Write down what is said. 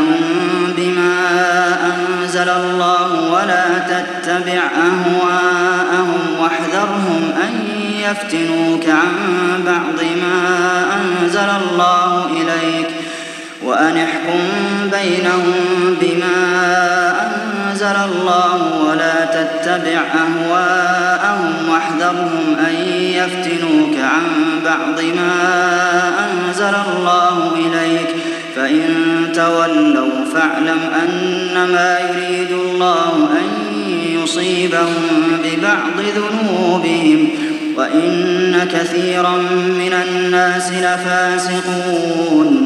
بينهم بما أنزل الله ولا تتبع أهواءهم واحذرهم أن يفتنوك عن بعض ما أنزل الله إليك وأن احكم بينهم بما أنزل الله ولا تتبع أهواءهم واحذرهم أن يفتنوك عن بعض ما أنزل الله إليك فإن تولوا فاعلم أنما يريد الله أن يصيبهم ببعض ذنوبهم وإن كثيرا من الناس لفاسقون